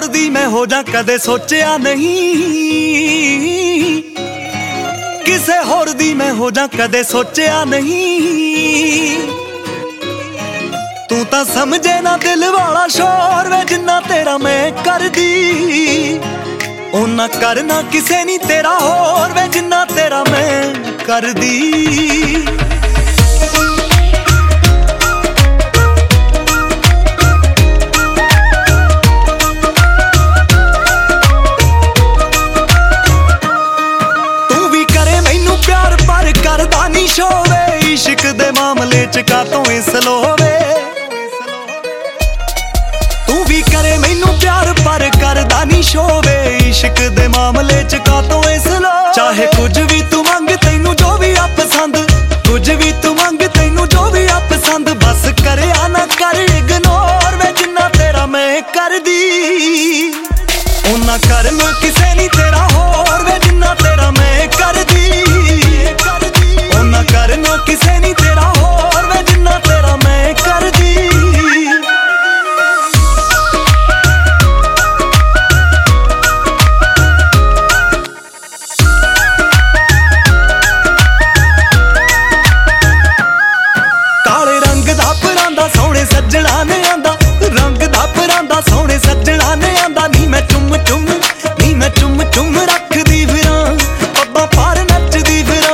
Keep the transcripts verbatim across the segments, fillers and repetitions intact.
होर दी मैं हो जा कदे सोचिया नहीं, किसे होर दी मैं हो जा कदे सोचिया नहीं। तू तां समझे ना दिल वाला शोर वे जिन्ना तेरा मैं कर दी, ओना करना किसे नहीं तेरा होर वे जिन्ना तेरा मैं कर दी। करदा नी शोवे इश्क दे मामले च कातों इस लोवे, तू भी करे मैनू प्यार पर करदा नी शोवे इश्क दे मामले च कातों इस लो। चाहे कुछ भी तू मंग तैनू जो भी आ पसंद, कुछ भी तू मंग तैनू जो भी आ पसंद, बस करे ना कर इग्नोर वे जिन्ना तेरा मैं कर दी। ओना करना किसे नहीं तेरा होर वे जिन्ना तेरा मैं कर दी, करना किसे नहीं तेरा होर वे जिन्ना तेरा मैं कर दी। काले रंग दा परांदा सोहणे सज्जणा ने आंदा, रंग दा परांदा सोहणे सज्जणा ने आंदा। नी मैं चुम चुम नी मैं चुम चुम रखदी फिरां पब्बा पार नचदी फिरां,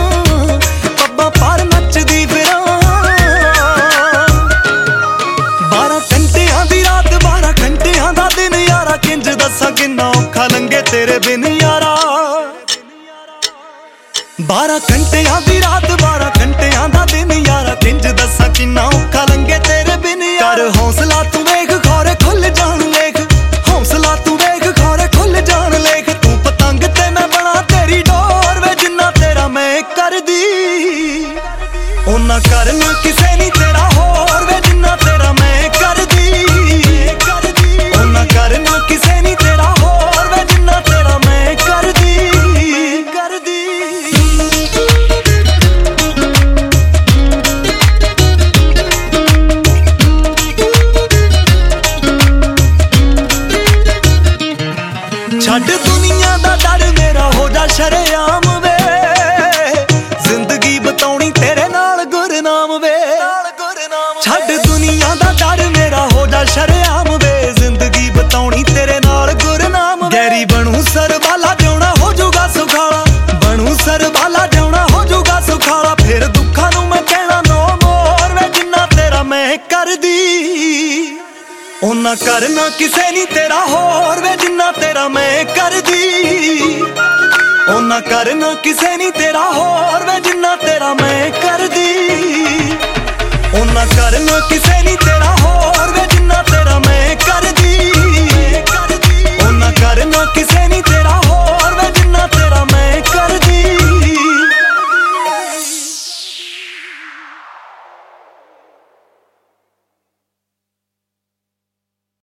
किंज दसा किन्ना औखा लंघे तेरे बिन यारा। बारह घंटियां दी रात बारह घंटियां दा दिन यारा, किंज दसा किन्ना औखा लंघे तेरे बिन यारा। कर हौसला तू वेख खौरे खुल जान लेख, हौसला तू वेख खौरे खुल जान लेख। तू पतंग ते मैं बना तेरी डोर वे जिन्ना तेरा मैं कर दी। ओना करना किसे नहीं तेरा होर वे जिन्ना तेरा मैं कर दी। ओना करना किसे नहीं तेरा होर वे जिन्ना तेरा मैं कर दी, कर दी। छड्ड दुनिया दा डर मेरा हो जा शरेआम वे, जिंदगी बताउणी तेरे नाल गुरनाम वे। छड्ड दुनिया दा डर मेरा हो जा शरेआम वे, जिंदगी बताउणी तेरे नाल गुरनाम वे। गैरी बनू सरबाला जाना हो जूगा सुखाला, बनू सरबाला जाना हो जूगा सुखाला। फिर दुखा नू मैं कहना नो मोर वे जिन्ना तेरा मैं कर दी। ओना करना किसे नहीं तेरा होर वे जिन्ना तेरा मैं कर दी। ओना करना किसे नहीं तेरा होर वे जिन्ना तेरा मैं कर दी। ओना करना किसे नहीं तेरा होर वे जिन्ना तेरा मैं कर दी। ओना करना किसे नहीं